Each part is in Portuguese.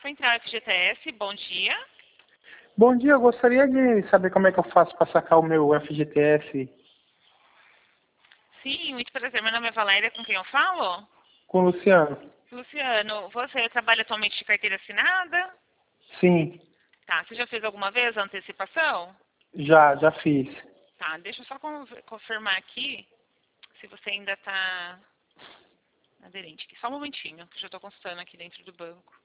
Central FGTS, bom dia. Bom dia, eu gostaria de saber como é que eu faço para sacar o meu FGTS Sim, muito prazer. Meu nome é Valéria, com quem eu falo? com o Luciano. Luciano, você trabalha atualmente de carteira assinada? Sim, Tá, você já fez alguma vez a antecipação? já fiz. Tá, deixa eu só confirmar aqui se você ainda está aderente. Aqui. Só um momentinho, que eu já estou consultando aqui dentro do banco.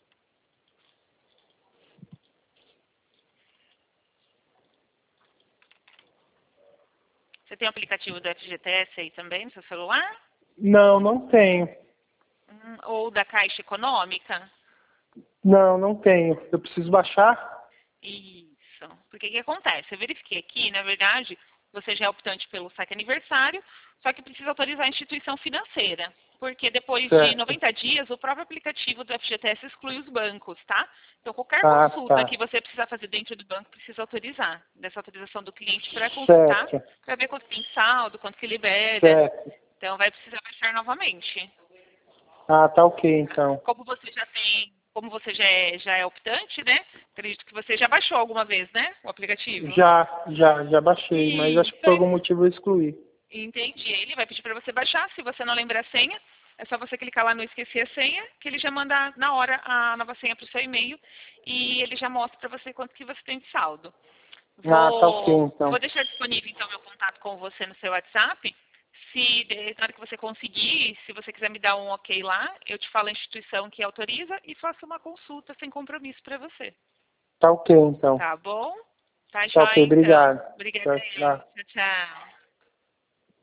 Você tem o aplicativo do FGTS aí também no seu celular? Não, não tenho. Ou da Caixa Econômica? Não tenho. Eu preciso baixar? Isso. Porque o que acontece? Eu verifiquei aqui, na verdade, você já é optante pelo saque aniversário, só que precisa autorizar a instituição financeira. Porque depois de Certo. 90 dias, o próprio aplicativo do FGTS exclui os bancos, tá? Então, qualquer Ah, consulta tá. que você precisar fazer dentro do banco, precisa autorizar. Dessa autorização do cliente para consultar, Certo, para ver quanto tem saldo, quanto que libera. certo. Então, vai precisar baixar novamente. Ah, tá ok então. Como você já é optante, né? Acredito que você já baixou alguma vez, né? O aplicativo. Já baixei, mas acho que por Isso. algum motivo eu excluí. Entendi. Ele vai pedir para você baixar. Se você não lembra a senha, é só você clicar lá no esquecer a senha, que ele já manda na hora a nova senha para o seu e-mail e ele já mostra para você quanto que você tem de saldo. Ah, tá ok Vou então. deixar disponível então meu contato com você no seu WhatsApp. Na hora que você conseguir, se você quiser me dar um ok lá, eu te falo a instituição que autoriza e faço uma consulta sem compromisso para você. Tá ok então. Tá bom? Tá Tá jóia ok, então. obrigado. Obrigada. Tchau, tchau. Tchau, tchau.